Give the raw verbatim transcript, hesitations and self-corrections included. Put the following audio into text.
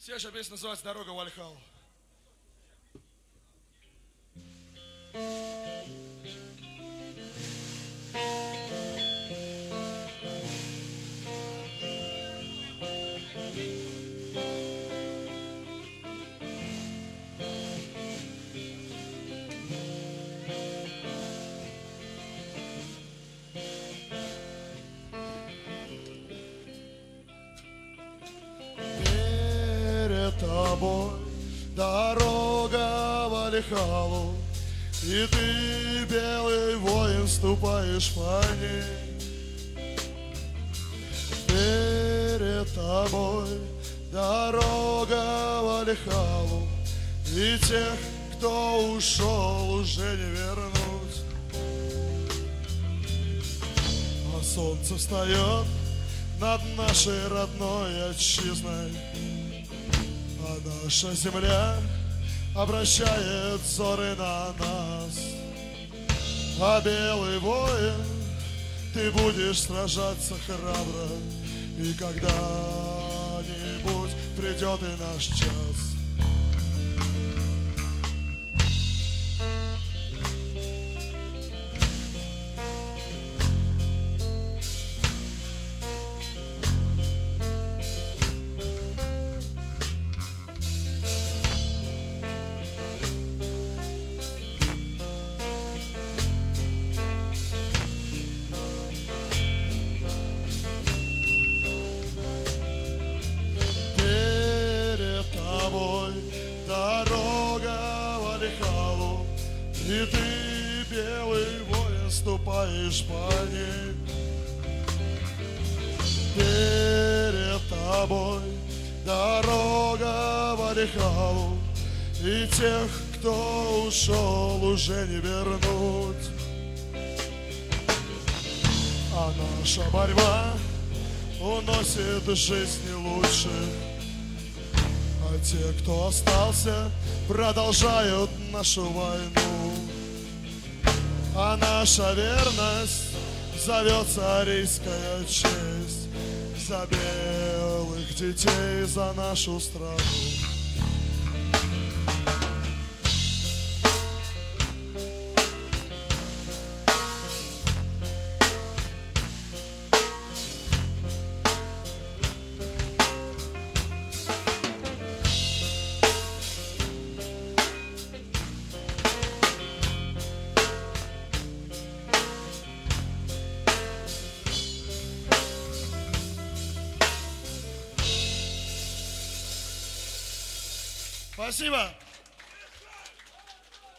Следующая песня называется «Дорога в Вальхаллу». Тобой дорога в Вальхаллу, и ты, белый воин, ступаешь по ней. Перед тобой дорога в Вальхаллу, и тех, кто ушел, уже не вернуть. А солнце встает над нашей родной отчизной, а наша земля обращает взоры на нас. А белый воин, ты будешь сражаться храбро, и когда-нибудь придет и наш час. Дорога в Вальхаллу, и ты, белый воин, ступаешь по ней. Перед тобой дорога в Вальхаллу, и тех, кто ушел, уже не вернуть. А наша борьба уносит жизни лучших, а те, кто остался, продолжают нашу войну. А наша верность зовется арийская честь, за белых детей, за нашу страну. Спасибо.